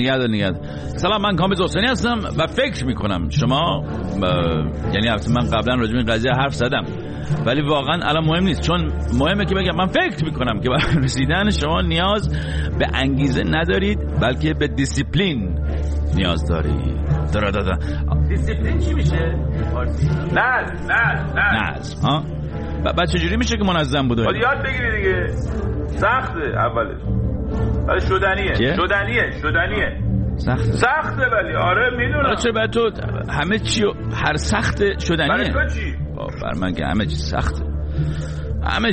نگهدار. سلام، من کامبیز حسینی هستم و فکر میکنم شما یعنی من قبلا راجع به این قضیه حرف زدم ولی واقعا الان مهم نیست، چون مهمه که بگم من فکر میکنم که برای رسیدن شما نیاز به انگیزه ندارید بلکه به دیسیپلین نیاز دارید. دیسیپلین چی میشه؟ نظم. ها؟ بعد چجوری میشه که منظم بوده؟ باید یاد بگیری دیگه. سخته اولش ولی شدنیه. سخته ولی آره میدونم. چرا بعد تو همه چی هر سخت شدنیه؟ برای تو چی؟ بر من که همه چی سخته. یعنی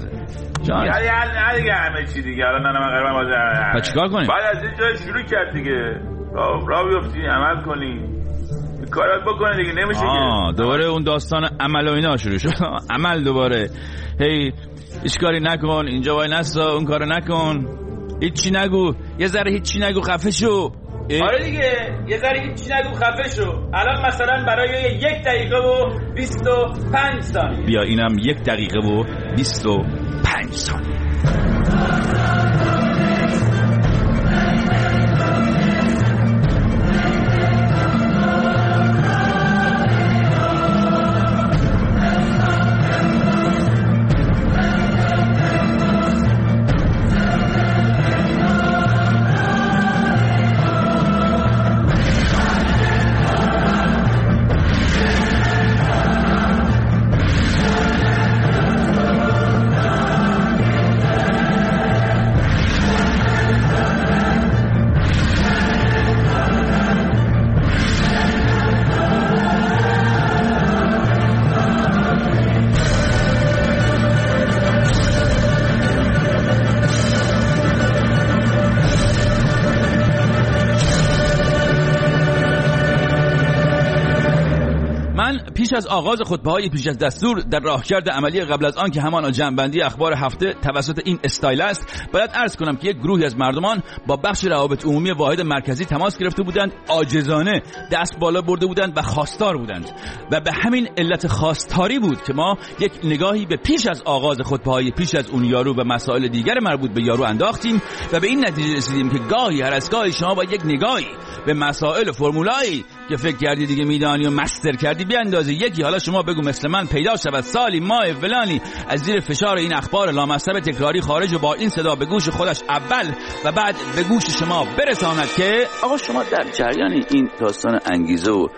دیگه همه چی دیگه. الان من قرار بازه. بعد چیکار کنیم؟ بعد از اینجا شروع کرد دیگه. راه بیفتی، عمل کنی، کارات بکنه دیگه. نمیشه که دوباره اون داستان عمل و اینا شروع شد. عمل دوباره. هی هیچ کاری نکن، اینجا وای نستا، اون کارو نکن، هیچی نگو، یه ذره هیچی نگو، خفه شو. آره دیگه، یه ذره هیچی نگو، خفه شو. الان مثلا برای 1 دقیقه و 25 ثانیه. بیا اینم 1 دقیقه و 25 ثانیه. پیش از آغاز خطبه‌های پیش از دستور در راهکرد عملی قبل از آن که همان جمع‌بندی اخبار هفته توسط این استایل است، باید عرض کنم که یک گروهی از مردمان با بخش روابط عمومی واحد مرکزی تماس گرفته بودند، عاجزانه دست بالا برده بودند و خواستار بودند و به همین علت خواستاری بود که ما یک نگاهی به پیش از آغاز خطبه‌های پیش از اون یارو و مسائل دیگر مربوط به یارو انداختیم و به این نتیجه رسیدیم که گاهی هر از گاهی شما با یک نگاهی به مسائل و فرمولایی که فکر کردی دیگه میدانی و مستر کردی بیاندازی. یکی حالا شما بگو مثل من پیدا شود سالی ماه فلانی از زیر فشار این اخبار لامصب تکراری خارج و با این صدا به گوش خودش اول و بعد به گوش شما برساند که آقا شما در جریان این داستان انگیزه و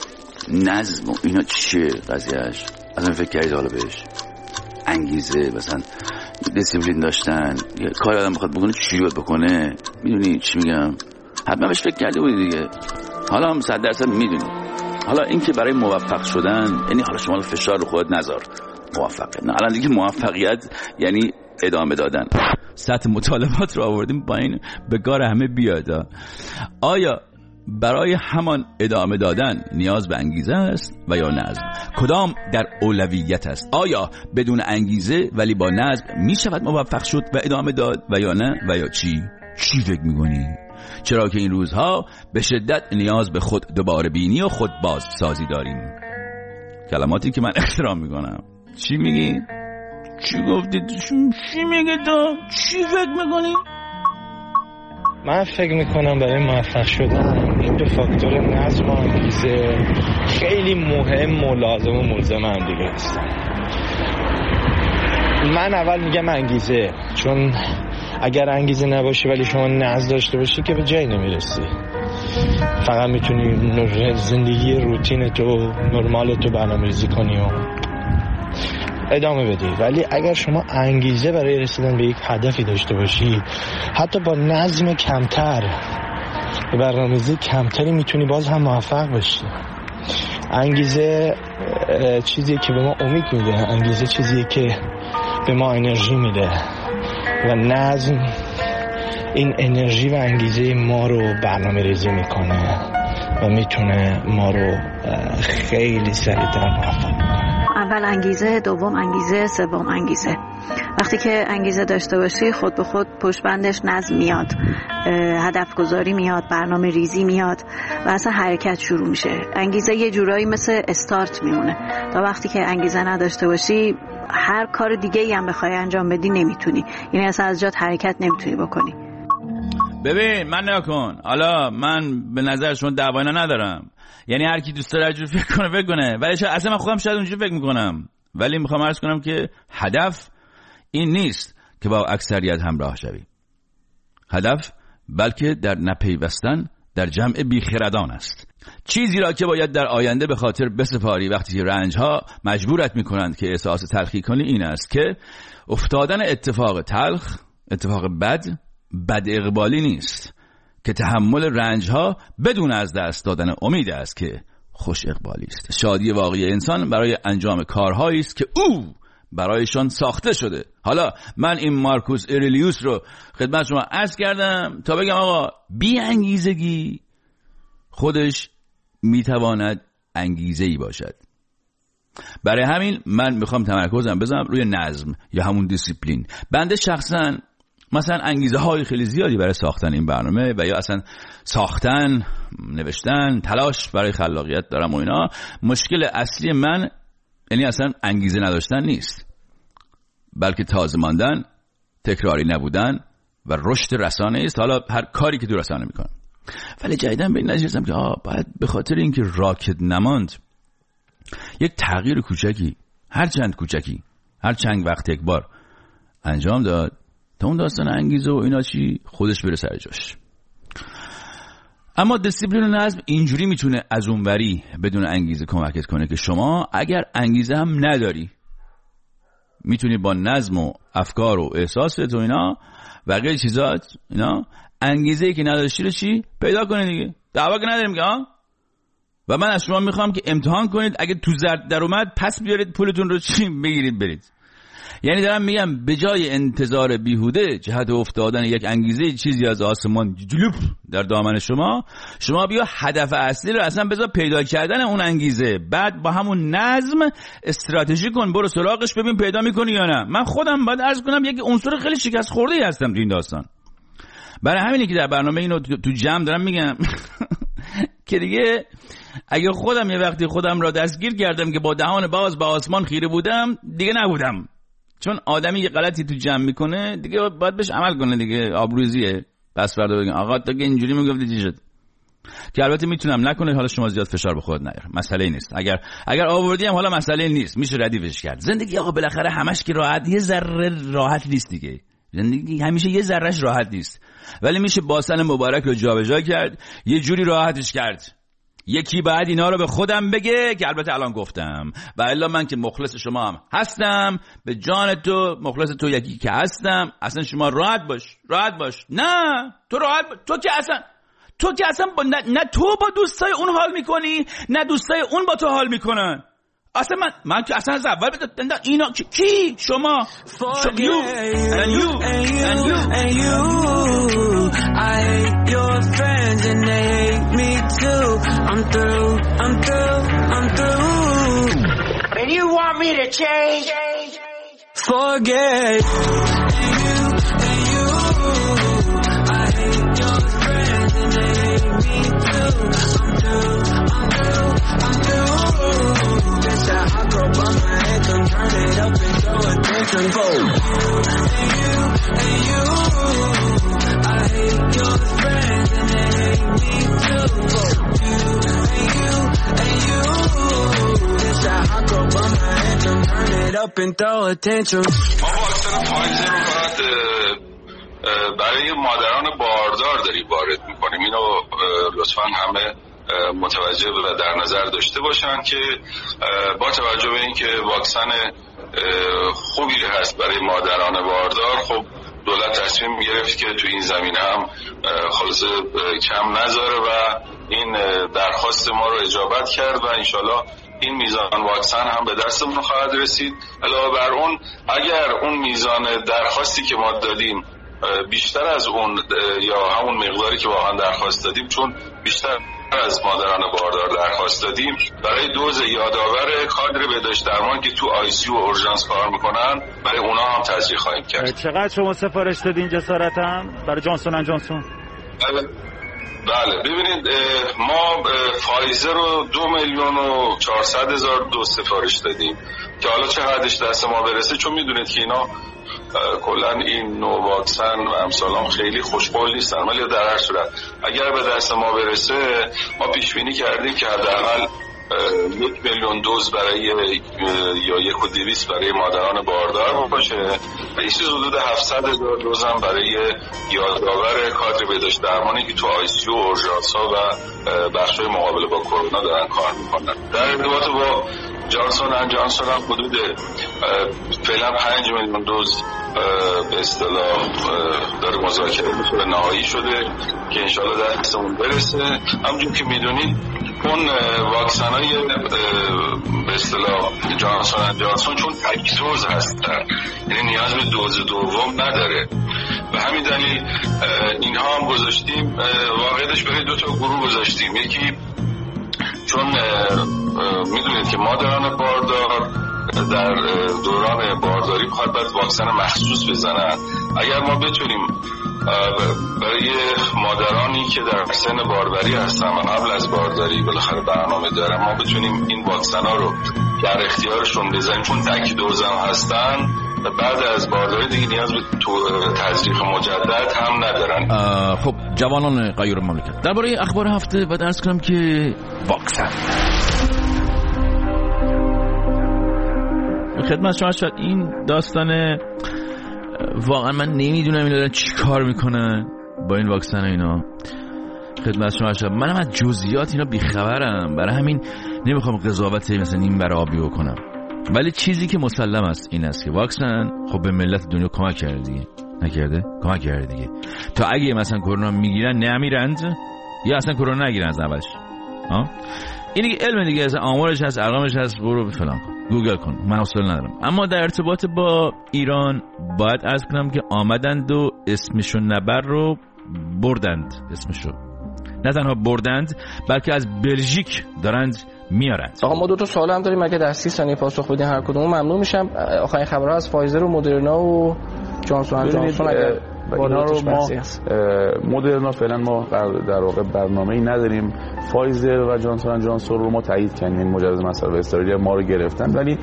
نظم و اینا چیه قضیهش؟ اصلا فکر کردید حالا بهش؟ انگیزه مثلا دیسیپلین داشتن، کار آدم بخواد بکنه چی باید بکنه، میدونی چی میگم؟ حتما بهش فکر کرده بودی دیگه. حالا هم 100% میدونی. حالا این که برای موفق شدن یعنی حالا شما فشار رو خودت نذار موفقه. نه الان دیگه موفقیت یعنی ادامه دادن. سطح مطالبات رو آوردیم با این به کار همه بیاد. آیا برای همان ادامه دادن نیاز به انگیزه است و یا نظم؟ کدام در اولویت است؟ آیا بدون انگیزه ولی با نظم می شود موفق شد و ادامه داد و یا نه و یا چی فکر می‌کنی؟ چرا که این روزها به شدت نیاز به خود دوباره بینی و خود بازسازی داریم. کلماتی که من احترام میکنم. چی میگی؟ چی گفتی؟ چی میگی تو؟ چی فکر میکنی؟ من فکر میکنم برای موفق شدن این دو فاکتور نظم و انگیزه خیلی مهم و لازم و ملزم هم دیگه هستن. من اول میگم انگیزه، چون اگر انگیزه نباشه ولی شما نظم داشته باشی که به جایی نمیرسی. فقط میتونی زندگی روتین تو نرمال تو برنامه‌ریزی کنی و ادامه بدی. ولی اگر شما انگیزه برای رسیدن به یک هدفی داشته باشی، حتی با نظم کمتر و برنامه‌ریزی کمتری میتونی باز هم موفق باشی. انگیزه چیزیه که به ما امید میده، انگیزه چیزیه که به ما انرژی میده و نظم این انرژی و انگیزه ما رو برنامه ریزی میکنه و میتونه ما رو خیلی سریعتر موفق کنه. اول انگیزه، دوم انگیزه، سوم انگیزه. وقتی که انگیزه داشته باشی خود به خود پشت بندش نظم میاد، هدف گذاری میاد، برنامه ریزی میاد و اصلا حرکت شروع میشه. انگیزه یه جورایی مثل استارت میمونه. تا وقتی که انگیزه نداشته باشی هر کار دیگه ای هم بخوای انجام بدی نمیتونی، یعنی اصلا از جات حرکت نمیتونی بکنی. ببین من نکن، حالا من به نظر شما دعوا ندارم، یعنی هر کی دوست داره اجور فکر کنه ولی اصلا من خودم شاید اونجوری فکر میکنم، ولی میخوام عرض کنم که هدف این نیست که با اکثریت همراه شوی. هدف بلکه در نپیوستن در جمع بیخردان است. چیزی را که باید در آینده به خاطر بسپاری وقتی که رنجها مجبورت میکنند که احساس تلخی کنی این است که افتادن اتفاق تلخ، اتفاق بد اقبالی نیست، که تحمل رنجها بدون از دست دادن امید است که خوش اقبالی است. شادی واقعی انسان برای انجام کارهایی است که او برایشان ساخته شده. حالا من این مارکوس اورلیوس رو خدمت شما عرض کردم تا بگم آقا بی انگیزگی خودش میتواند انگیزه‌ای باشد. برای همین من میخوام تمرکزم بذارم روی نظم یا همون دیسیپلین. بنده شخصا مثلا انگیزه های خیلی زیادی برای ساختن این برنامه و یا اصلا ساختن، نوشتن، تلاش برای خلاقیت دارم و اینا. مشکل اصلی من یعنی اصلا انگیزه نداشتن نیست، بلکه تازه ماندن، تکراری نبودن و رشد رسانه است. حالا هر کاری که تو رسانه میکنم، ولی جدیدن به این نتیجه رسیدم که باید به خاطر اینکه راکت نماند یک تغییر کوچکی، هر چند کوچکی، هر چند وقت یک بار انجام داد تا اون داستان انگیزه و اینا چی خودش بره سر جاش. اما دیسیپلین و نظم اینجوری میتونه از اونوری بدون انگیزه کمکت کنه که شما اگر انگیزه هم نداری میتونی با نظم و افکار و احساست و اینا و غیر چیزات اینا انگیزه‌ای که نداشتی رو چی پیدا کنی دیگه. دعوا که نداریم که و من از شما میخوام که امتحان کنید، اگه تو زرد در اومد پس بیارید پولتون رو چی بگیرید برید. یعنی دارم میگم به جای انتظار بیهوده جهت افتادن یک انگیزه چیزی از آسمان جلوب در دامن شما بیا هدف اصلی رو اصلا بذار پیدا کردن اون انگیزه، بعد با همون نظم استراتژی کن، برو سراغش ببین پیدا میکنی یا نه. من خودم باید عرض کنم یک عنصر خیلی شکست خورده‌ای هستم تو این داستان. برای همینه که در برنامه اینو تو جمع دارم میگم که دیگه اگه خودم یه وقتی خودم را دستگیر کردم که با دهان باز به آسمان خیره بودم دیگه نبودم. چون آدمی یه غلطی تو جمع میکنه دیگه باید بهش عمل کنه دیگه، آبروزیه. پس فردا بگم آقا تو که اینجوری میگفتی چی شد، که البته میتونم نکنه. حالا شما زیاد فشار به خودت نیار، مسئله نیست. اگر آوردی هم حالا مسئله نیست، میشه ردیفش کرد. زندگی آقا بالاخره همش که راحت، یه ذره راحت نیست دیگه. زندگی همیشه یه ذرهش راحت نیست، ولی میشه باسن مبارک رو جابجا کرد، یه جوری راحتش کرد. یکی بعد اینا رو به خودم بگه که البته الان گفتم، و الا من که مخلص شما هم هستم، به جان تو مخلص تو یکی که هستم. اصلا شما راحت باش. نه تو راحت تو که اصلا نه تو با دوستای اون حال میکنی نه دوستای اون با تو حال میکنن. اصلا من که اصلا از اول بدن اینا کی شما you I hate your friends and they hate me too. I'm through. And you want me to change? Forget you. I hate your friends and they hate me too. I'm through. That's that hot girl by my anthem. Turn it up and throw attention. Go. And you. I hate your friends and they hate me too. And you. That's that hot girl by my anthem. Turn it up and throw attention. ما با اکثر پاییزه رو فقط برای مادران باردار داری وارد میکنیم. اینو لطفا همه متوجه و در نظر داشته باشن که با توجه به اینکه واکسن خوبی هست برای مادران باردار، خب دولت تصمیم گرفت که تو این زمینه هم خلاصه کم نذاره و این درخواست ما رو اجابت کرد و انشالله این میزان واکسن هم به دستمون خواهد رسید. علاوه بر اون اگر اون میزان درخواستی که ما دادیم بیشتر از اون یا همون مقداری که واقعا درخواست دادیم، چون بیشتر از مادران باردار درخواست دادیم، برای دوز یادآور کادر بهداشت درمان که تو آی سی و اورژانس کار میکنن برای اونا هم تزریق خواهیم کرد. چقدر شما سفارش دادین جسارتاً برای جانسون اند جانسون؟ بله ببینید ما فایزر رو 2,400,000 دوز سفارش دادیم که حالا چه حدش دست ما برسه، چون میدونید که اینا کلا این نوع واکسن و امثالام خیلی خوشقول نیستن، ولی در هر صورت اگر به دست ما برسه ما پیش بینی کردیم که حداقل 1,000,000 دوز برای یا 1,200,000 برای مادران باردار باشه و این چیز حدود 700,000 دوز هم برای یادآور کادر بهداشت درمانی که تو ICU و اورژانس ها و بخش‌های مقابله با کرونا دارن کار میکنن. در ارتباط با جانسون هم حدود فعلا 5,000,000 دوز به اصطلاح داره مذاکره به نهایی شده که انشالله دستمون برسه. همونجور که میدونید اون واکسنای به اصطلاح جانسون چون تک دوز هستن، یعنی نیاز به دوز دوم نداره و همین دلیل اینها هم گذاشتیم واقعیتش برای 2 تا گروه گذاشتیم. یکی چون میدونید که مادران باردار در دوران بارداری باید واکسن مخصوص بزنن. اگر ما بتونیم برای مادرانی که در سن باروری هستن و قبل از بارداری بالاخره برنامه دارن، ما بتونیم این واکسن ها رو در اختیارشون بزنیم چون تک دوز هم هستن و بعد از بارداری دیگه نیاز به تزریق مجدد هم ندارن. خب جوانان غیور مملکت، درباره اخبار هفته بعد عرض کنم که واکسن خدمت شما شد. این داستان واقعا من نمیدونم اینا چی کار میکنن با این واکسن اینا. خدمت شما شد منم از جزئیات اینا بیخبرم، برای همین نمیخوام قضاوت مثلا این برای آبی بکنم، ولی چیزی که مسلم است این است که واکسن خب به ملت دنیا کمک کرده دیگه، نکرده؟ کمک کرده دیگه تا اگه مثلا کرونا میگیرن نمیرند یا اصلا کرونا نگیرن از اولش. این دیگه علم دیگه، از آمارش هست، ارقامش هست، برو فلان کن، گوگل کن، من اصلا ندارم. اما در ارتباط با ایران باید عرض کنم که آمدند و اسمشو نبر رو بردند، اسمشو نه تنها بردند بلکه از بلژیک دارند میارند. آقا ما 2 تا سوال هم داریم، اگه در 30 ثانیه پاسخ بدین هر کدوم ممنون میشم. آخرین خبرها از فایزر و مدرنا و جانسون اگر اینا رو ما مدرنا فعلا ما در واقع برنامه‌ای نداریم. فایزر و جانسون رو ما تایید کردیم، این مجوز مصرف استرالی ما رو گرفتن، ولی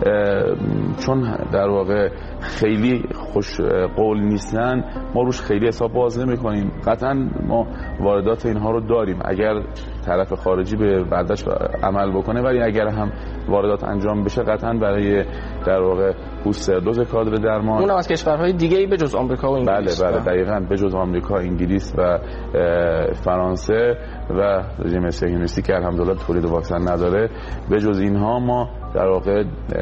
چون در واقع خیلی خوش قول نیستن ما روش خیلی حساب باز نمی‌کنیم. قطعا ما واردات اینها رو داریم اگر طرف خارجی به وعده‌اش عمل بکنه، ولی اگر هم واردات انجام بشه قطعا برای در واقع بوستر دوز کادر درمان اونم از کشورهای دیگه‌ای به جز آمریکا و انگلیس. بله دقیقاً به جز آمریکا، انگلیس و فرانسه و رژیم صهیونیستی که الحمدلله تولید واکسن نداره، به جز اینها ما در واقع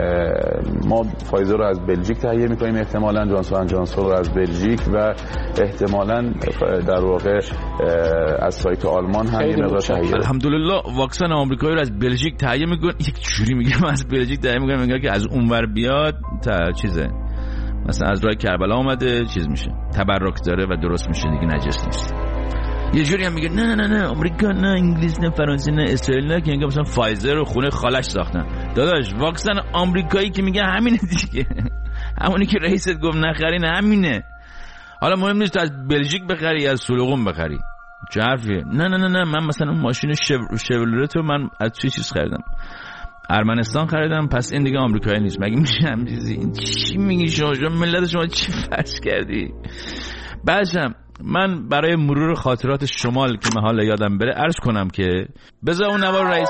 ما فایزر رو از بلژیک تهیه می‌کنیم، احتمالاً جانسون رو از بلژیک و احتمالاً در واقع از سایت آلمان هم یه مقدار تهیه. الحمدلله واکسن آمریکایی رو از بلژیک تهیه می‌کنیم. یک جوری میگم از بلژیک تهیه می‌کنیم انگار که از اونور بیاد چیزه، مثلا از راه کربلا اومده چیز میشه، تبرک داره و درست میشه دیگه، نجس نیست. یه جوری هم میگه نه آمریکا، نه انگلیس، نه فرانسه، نه اسرائیل، نه که انگار مثلا فایزر رو خونه خالش ساختن. داداش واکسن آمریکایی که میگه همینه دیگه، همونی که رئیست گفت نخرین همینه. حالا مهم نیست از بلژیک بخری یا از سلوغون بخری، چه حرفیه؟ نه من مثلا ماشین شورلت رو من از چیز خریدم، ارمنستان خریدم، پس این دیگه آمریکایی نیست. مگه میشه هم چیزی؟ چی میگی شما ملت شما چی فرض کردی؟ بعدم من برای مرور خاطرات شمال که محال یادم بره عرض کنم که بذار اون نوار رئیس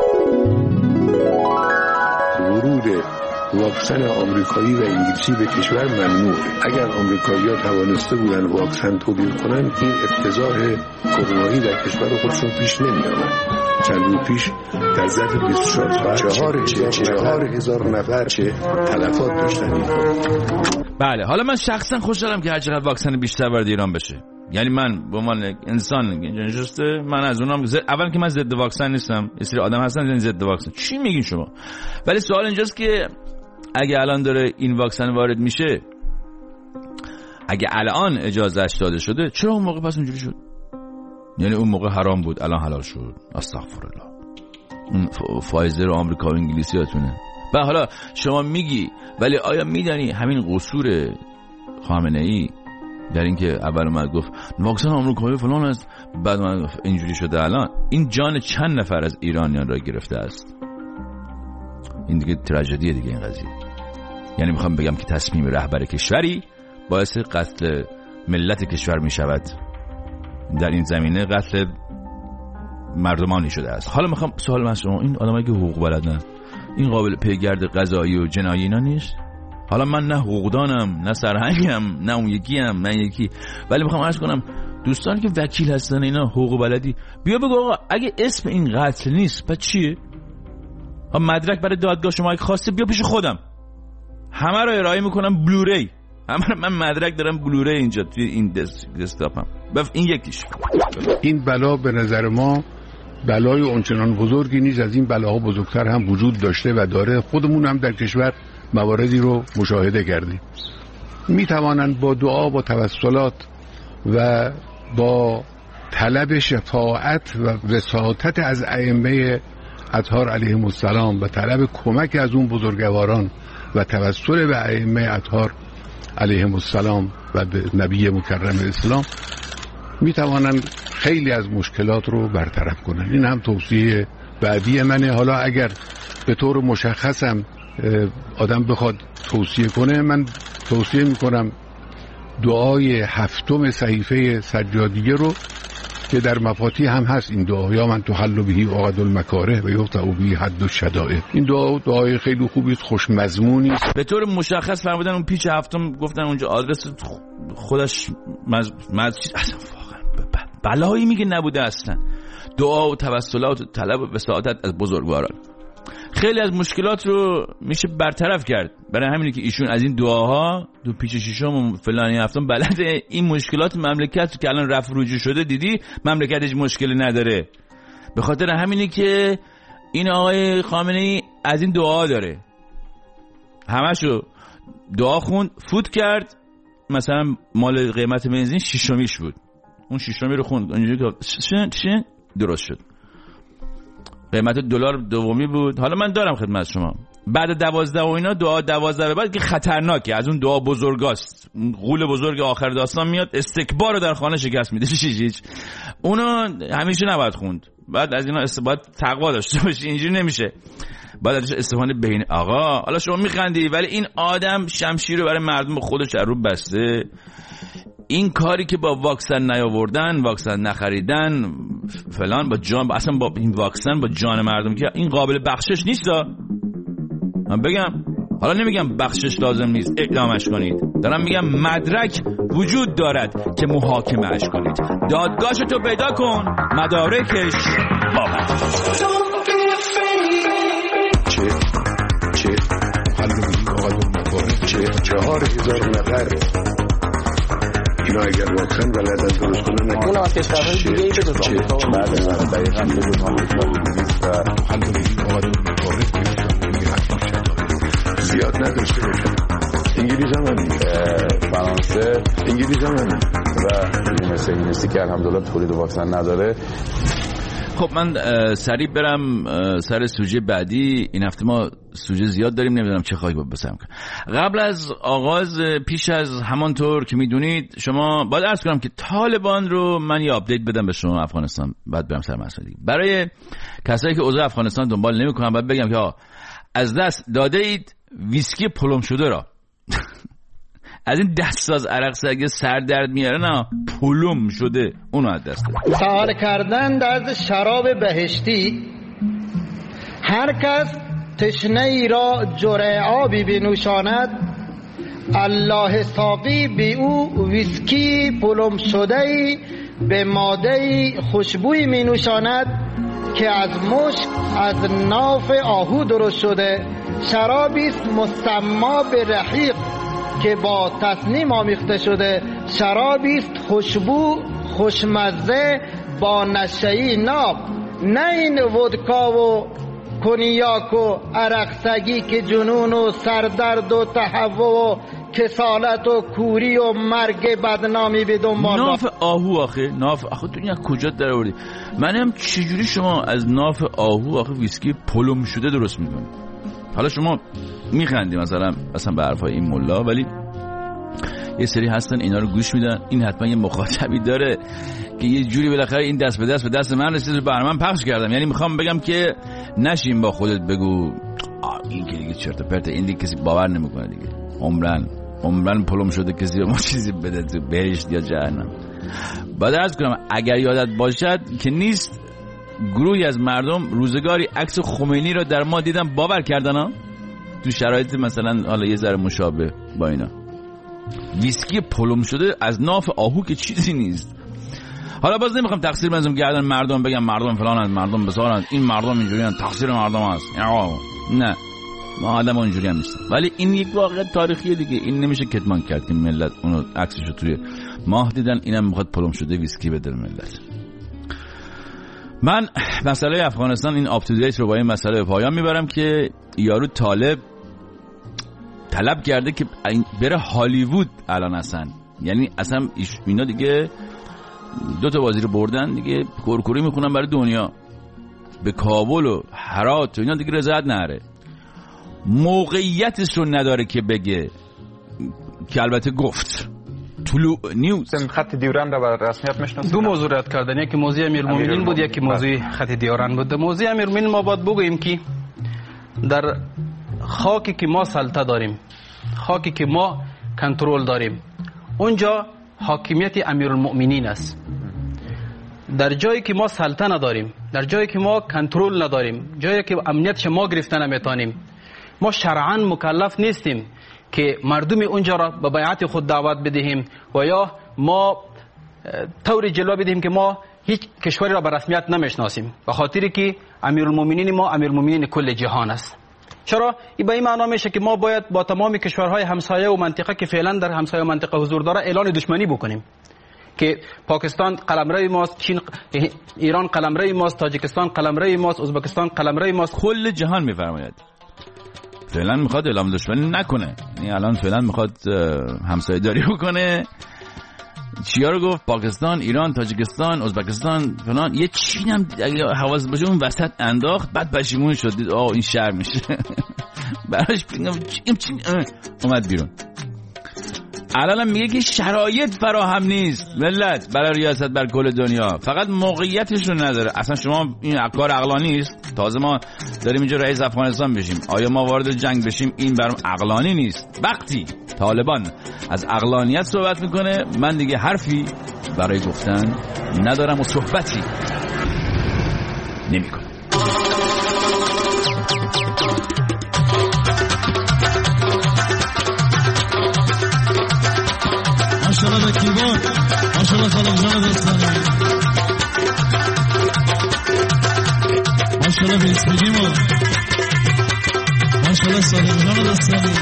ورود واکسن آمریکایی و انگلیسی به کشور ممنوعه. اگر آمریکایی‌ها توانسته بودن واکسن تولید کنن این افتضاح کرونایی در کشور خودشون پیش نمی‌آمد. چند روز پیش در ظرف 24 ساعت 4,000 نفر تلفات داشتن. بله حالا من شخصا خوشحالم که هر چقدر واکسن بیشتر وارد ایران بشه. یعنی من به عنوان انسان نشسته، من از اونام اول که من ضد واکسن نیستم، یه سری آدم هستن ضد واکسن، چی میگین شما؟ ولی سوال اینجاست که اگه الان داره این واکسن وارد میشه، اگه الان اجازهش داده شده، چرا اون موقع پس اونجوری شد؟ یعنی اون موقع حرام بود الان حلال شد. استغفرالله. اون فایزر آمریکا و انگلیسی هاتونه. و حالا شما میگی ولی آیا میدانی همین قصور خامنه‌ای در این که اول اومد گفت واکسن آمریکایی فلان است، بعد اومد گفت اینجوری شده. الان این جان چند نفر از ایرانیان را گرفته است. این دیگه تراژدیه دیگه این قضیه. یعنی میخوام بگم که تصمیم رهبر کشوری باعث قتل ملت کشور میشود، در این زمینه قتل مردمانی شده است. حالا میخوام سوال من شما، این آدمایی که حقوق بلدن، این قابل پیگرد قضایی و جنایی اینا نیست؟ حالا من نه حقوقدانم، نه سرهنگم، نه اون یکیم، نه یکی، ولی میخوام عرض کنم دوستان که وکیل هستن اینا، حقوق بلدی، بیا بگو آقا اگه اسم این قتل نیست پس چیه؟ مدرک برای دادگاه شما اگه خواسته بیا پیش خودم، همه رو ارائه میکنم بلوری، من مدرک دارم بلوری اینجا توی این دسکتاپم. این یکیش. این بلا به نظر ما بلای اونچنان بزرگی نیست، از این بلاها بزرگتر هم وجود داشته و داره. خودمون هم در کشور مواردی رو مشاهده کردیم. میتوانند با دعا، با توسلات و با طلب شفاعت و وساطت از ائمه اطهار علیهم السلام و طلب کمک از اون بزرگواران و توسل به ائمه اطهار علیهم السلام و به نبی مکرم اسلام میتوانند خیلی از مشکلات رو برطرف کنند. این هم توصیه بعدی منه. حالا اگر به طور مشخصم آدم بخواد توصیه کنه، من توصیه میکنم دعای 7 صحیفه سجادیه رو که در مفاتیح هم هست، این دعا، یا من تحل بهی عقد المکاره و یقطع بهی حد الشدائد. این دعای خیلی خوبی است، خوش مضمونی است. به طور مشخص فرمودن اون پیچ 7 گفتن اونجا آدرس خودش اصلا واقعا بلایی میگه نبوده اصلا. دعا و توسلات و طلب و وساطت از بزرگواران خیلی از مشکلات رو میشه برطرف کرد. برای همینه که ایشون از این دعاها دو پیچ شیشم و فلانی هفتم بلده. این مشکلات مملکت که الان رفع رجوع شده، دیدی مملکتش مشکلی نداره. به خاطر همینه که این آقای خامنه‌ای از این دعا داره، همشو دعا خوند، فوت کرد. مثلا مال قیمت بنزین 6 بود، اون 6 رو خوند اونجوری که درست شد. قیمت دلار 2 بود. حالا من دارم خدمت شما بعد 12 و اینا، دعا 12 به بعد که خطرناکه، از اون دعا بزرگاست، غول بزرگ آخر داستان میاد، استکبار رو در خانه شکست میده. هیچ اونو همیشه نباید خوند. بعد از اینا باید تقوا داشته باشی، اینجوری نمیشه. بعد ازش استفاده بین آقا. حالا شما میخندی ولی این آدم شمشیر رو برای مردم خودش رو بسته. این کاری که با واکسن نیاوردن، واکسن نخریدن فلان، با جان، اصلا با این واکسن با جان مردم که این قابل بخشش نیست. من بگم، حالا نمیگم بخشش لازم نیست اعدامش کنید، دارم میگم مدرک وجود دارد که محاکمهش کنید. دادگاهش تو پیدا کن، مدارکش آمد. چه حلوی آقای مبارک، چه 4000 نفر اینا اگر واکسن بلدن درست کنن، اون هم از کشورهای دیگه ای به جز آمریکا دقیقا به جز آمریکا نیست و حلوی آقای مبارک زیاد نداشته باشه. انگلیس هم فرانسه، انگلیس هم و مثل انگلیسی که الحمدلله تولید واکسن نداره. خب من سریع برم سر سوژه بعدی. این هفته ما سوژه زیاد داریم، نمیدونم چه خواهی بسم کنم. قبل از آغاز، پیش از همانطور که میدونید شما، باید عرض کنم که طالبان رو من یه آپدیت بدم به شما افغانستان، بعد برم سر مسئله دیگه. برای کسایی که اوضاع افغانستان دنبال نمیکنن باید بگم که از دست داده اید ویسکی پلم شده را. از این دستساز عرق سرگه سر درد میاره، نه پلم شده، اونو از دست داده. سوال کردن از شراب بهشتی، هر کس تشنه ای را جرعه آبی بنوشاند، الله ساقی به او ویسکی پلم شده ای به ماده خوشبوی می نوشاند که از مشک از ناف آهو درست شده. شرابی است مسما به رحیق که با تصنیم آمیخته شده. شرابی است خوشبو خوشمزه با نشه‌ای ناب، نه این ودکا و کنیاک و عرقسگی که جنون و سردرد و تهوع و کسالت و کوری و مرگ بدنامی به دنبال. ناف آهو آخه، ناف آخه دنیا کجا در آوردی؟ منم چجوری شما از ناف آهو آخه ویسکی پلم شده درست میکنید؟ حالا شما میخندی مثلا به حرفای این ملا، ولی یه سری هستن اینا رو گوش میدن، این حتما یه مخاطبی داره که یه جوری بالاخره این دست به دست من رسید و برنامه پخش کردم. یعنی میخوام بگم که نشین با خودت بگو این که دیگه چرت و پرت، این دیگه کسی باور نمیکنه دیگه، عمرن پلم شده کسی به ما چیزی بده تو بهشت یا جهنم. بعد عرض کنم اگر یادت باشد که نیست گروهی از مردم روزگاری عکس خمینی رو در ما دیدن باور کردن ها، تو شرایط مثلا حالا یه ذره مشابه با اینا. ویسکی پلم شده از ناف آهو که چیزی نیست. حالا باز نمیخوام تقصیر بندازم گردن مردم، بگم مردم فلانن، مردم بسارن، این مردم اینجوریان، تقصیر مردم هست. نه، ما آدم اونجوری هم نیستیم، ولی این یک واقعه تاریخیه دیگه، این نمیشه کتمان کرد که ملت اونو عکسشو توی ماه دیدن، اینم میخواد پلم شده ویسکی بده ملت. من مسئله افغانستان این آپ تو دیت رو با این مسئله به پایان میبرم که یارو طالب طلب کرده که بره هالیوود الان اصلا، یعنی اصلا اینا دیگه 2 تا بازی رو بردن دیگه، کورکوری میخونن برای دنیا، به کابل و هرات و اینا دیگه رضایت نره، موقعیتش رو نداره که بگه، که البته گفت طلوع نیوز خط دیورند را بر رسمیت میشناسید. 2 موضوع رد کردن، یکی موضوع امیرالمومنین بود، یکی موضوع خط دیورند بود. موضوع امیرالمومنین ما باید بگوییم که در خاکی که ما سلطه داریم، خاکی که ما کنترل داریم، اونجا حاکمیت امیرالمومنین است. در جایی که ما سلطه نداریم، در جایی که ما کنترل نداریم، جایی که امنیتش ما گرفتن نمیتونیم، ما شرعاً مکلف نیستیم که مردم اونجا را به بیعت خود دعوت بدهیم و یا ما طوری جلوه بدهیم که ما هیچ کشوری را به رسمیت نمیشناسیم، به خاطری که امیرالمومنین ما امیرالمومنین کل جهان است. چرا؟ این به این معنا میشه که ما باید با تمام کشورهای همسایه و منطقه که فعلا در همسایه و منطقه حضور داره اعلان دشمنی بکنیم، که پاکستان قلمرو ماست، چین ایران قلمرو ماست، تاجیکستان قلمرو ماست، ازبکستان قلمرو ماست. کل جهان میفرماید فعلا میخواد اعلام دشمنی نکنه، یعنی الان فعلا میخواد همسایه داری بکنه. چیا رو گفت؟ پاکستان، ایران، تاجیکستان، ازبکستان فلان. یه چین هم اگه حواس باشه اون وسط انداخت، بعد پشیمون شد، دید این شهر میشه براش چین اومد بیرون. الان میگه که شرایط فراهم نیست ملت برای ریاست بر کل دنیا، فقط موقعیتش رو نداره. اصلا شما این کار عقلانی نیست، تازه ما داریم اینجا رئیس افغانستان بشیم، آیا ما وارد جنگ بشیم؟ این برام عقلانی نیست. وقتی طالبان از عقلانیت صحبت میکنه من دیگه حرفی برای گفتن ندارم و صحبتی نمیکنم. ماشاءالله به کیبورد، ماشاءالله سلام جان دستانه، ماشاءالله به اسمیدیم و ماشاءالله سلام جان دستانه.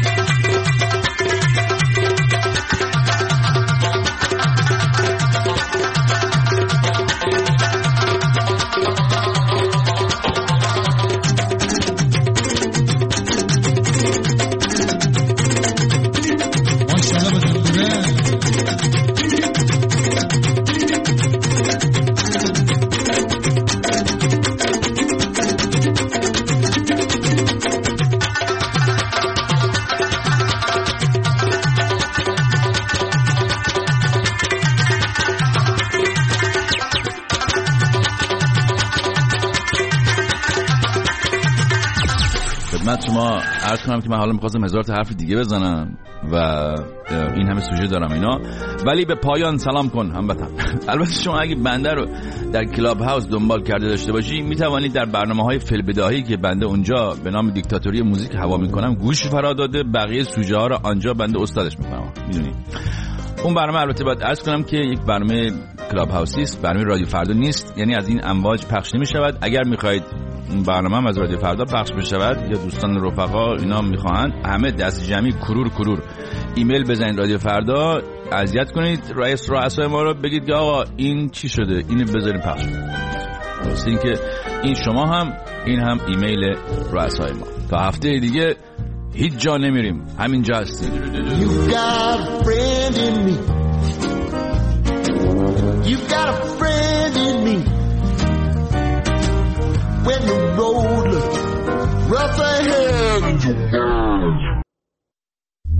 شما عرض کنم که من حالا می‌خواستم 1000 تا حرف دیگه بزنم و این همه سوژه دارم اینا، ولی به پایان سلام کن هموطن. البته شما اگه بنده رو در کلاب هاوس دنبال کرده داشته باشی میتوانید در برنامه‌های فیلمبداهی که بنده اونجا به نام دیکتاتوری موزیک هوا میکنم گوش فرا داده، بقیه سوژه ها رو آنجا بنده استادش میفهمم. میدونی اون برنامه البته باید عرض کنم که یک برنامه کلاب هاوسی است، برنامه رادیو فردا نیست، یعنی از این امواج پخش نمی‌شود. اگر می‌خواید این برنامه هم از رادیو فردا پخش بشود یا دوستان رفقا اینا میخواهند، همه دست جمعی کرور ایمیل بزنید رادیو فردا، اذیت کنید رؤسای ما رو، بگید که آقا این چی شده، اینو بذاریم پخش کنید. درسته این که این شما هم این هم ایمیل رؤسای ما. تا هفته دیگه هیچ جا نمیریم، همینجا هستیم. You got a friend in me. You got a friend in me. When the road looks rough ahead,